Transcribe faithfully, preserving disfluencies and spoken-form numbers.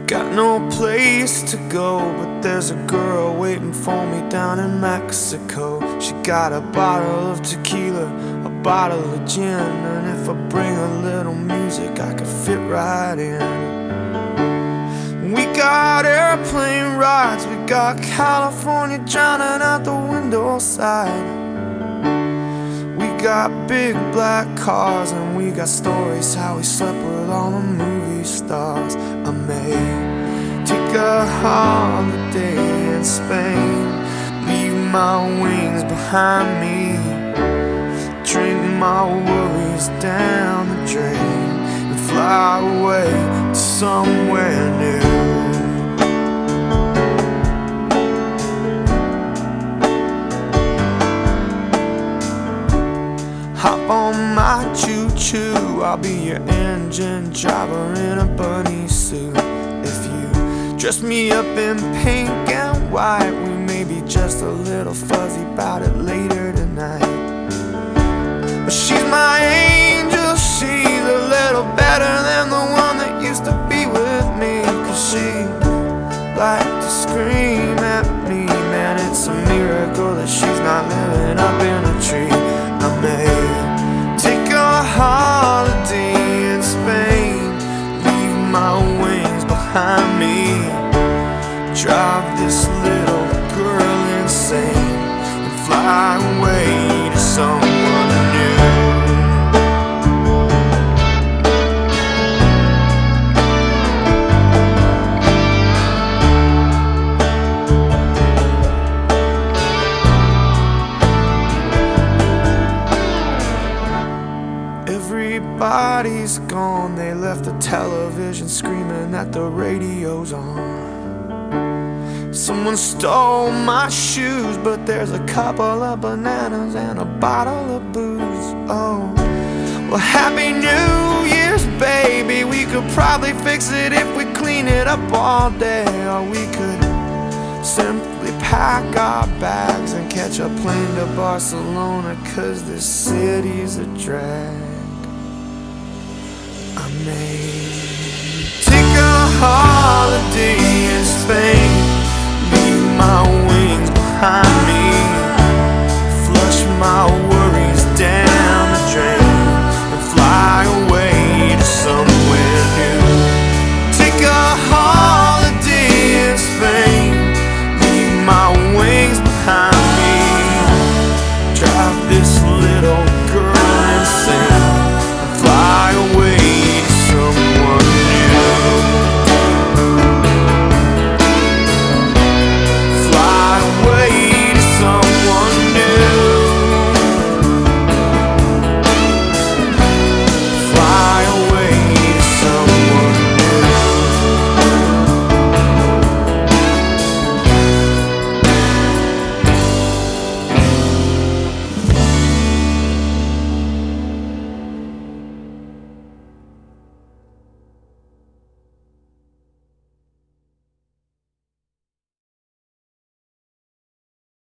Got no place to go, but there's a girl waiting for me down in Mexico. She got a bottle of tequila, a bottle of gin, and if I bring a little music, I could fit right in. We got airplane rides, we got California drowning out the window side. We got big black cars, and we got stories how we slept with all the movie stars. I may take a holiday in Spain, leave my wings behind me, drink my worries down the drain, and fly away to somewhere new. Hop on my choo-choo, I'll be your engine driver in a bunny suit. If you dress me up in pink and white, we may be just a little fuzzy about it later tonight. But she's my angel, she's a little better than the one that used to be with me. Cause she liked to scream at me, man, it's a miracle that she's not living up in a tree. I may take a holiday in Spain, leave my wings behind me, drive this little girl insane, and fly away to someone new. Everybody's gone, they left the television screaming that the radio's on. Someone stole my shoes, but there's a couple of bananas and a bottle of booze. Oh, well, Happy New Year's, baby. We could probably fix it if we clean it up all day. Or we could simply pack our bags and catch a plane to Barcelona, cause this city's a drag. I made